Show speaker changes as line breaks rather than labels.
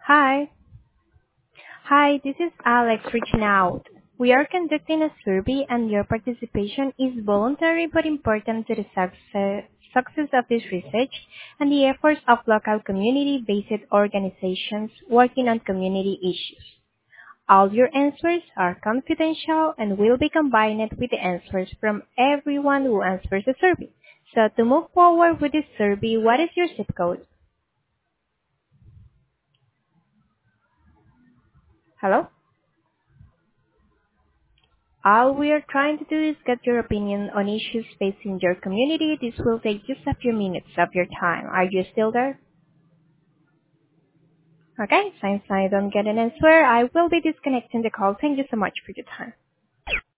Hi. Hi, this is Alex reaching out. We are conducting a survey and your participation is voluntary but important to the success of this research and the efforts of local community-based organizations working on community issues. All your answers are confidential and will be combined with the answers from everyone who answers the survey. So to move forward with this survey, what is your zip code? Hello? All we are trying to do is get your opinion on issues facing your community. This will take just a few minutes of your time. Are you still there? Okay, since I don't get an answer, I will be disconnecting the call. Thank you so much for your time.